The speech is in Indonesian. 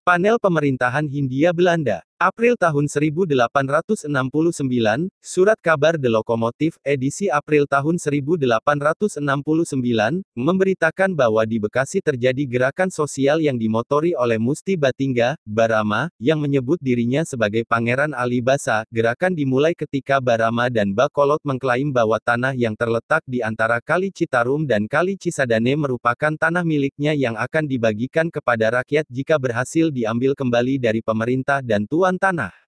Panel Pemerintahan Hindia Belanda. April tahun 1869, Surat Kabar The Lokomotif, edisi April tahun 1869, memberitakan bahwa di Bekasi terjadi gerakan sosial yang dimotori oleh Musti Batingga, Barama, yang menyebut dirinya sebagai Pangeran Alibasa. Gerakan dimulai ketika Barama dan Bakolot mengklaim bahwa tanah yang terletak di antara Kali Citarum dan Kali Cisadane merupakan tanah miliknya yang akan dibagikan kepada rakyat jika berhasil diambil kembali dari pemerintah dan tuan tanah.